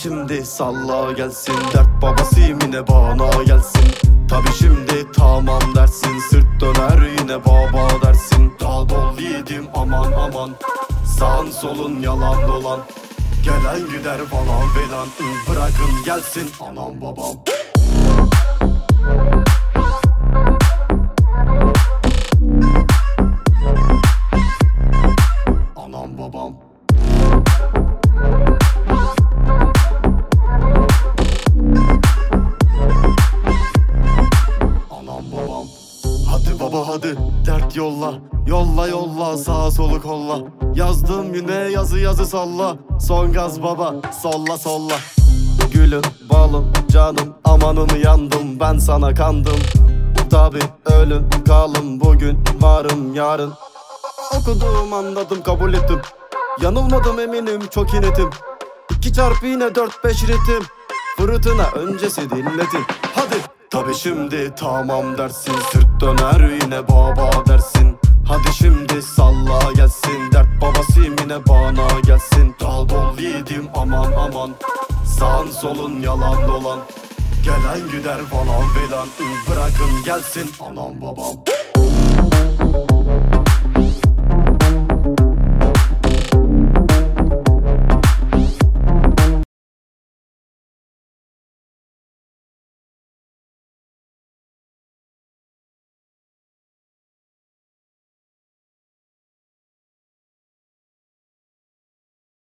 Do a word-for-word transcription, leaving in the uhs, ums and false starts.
şimdi salla gelsin, dert babasıyım yine bana gelsin. Tabi şimdi tamam dersin, sırt döner yine baba dersin. Dağ dol yiğidim aman aman, sağın solun yalan dolan. Gelen gider falan filan, bırakın gelsin anam babam. Anam babam. Anam babam. Hadi baba hadi, dert yolla, yolla yolla, sağa solu kolla. Yazdım yine yazı yazı salla, son gaz baba, solla solla. Gülüm, balım, canım, amanını yandım, ben sana kandım. Tabi ölüm kalım, bugün varım yarın. Okudum anladım kabul ettim, yanılmadım eminim çok inetim. İki çarpı yine dört beş ritim, fırtına öncesi dinledim. Hadi. Tabi şimdi tamam dersin, sırt döner yine baba dersin. Hadi şimdi salla gelsin, dert babasıyım yine bana gelsin. Dal dol yiğidim aman aman, sağın solun yalan dolan. Gelen gider falan filan, bırakın gelsin anam babam.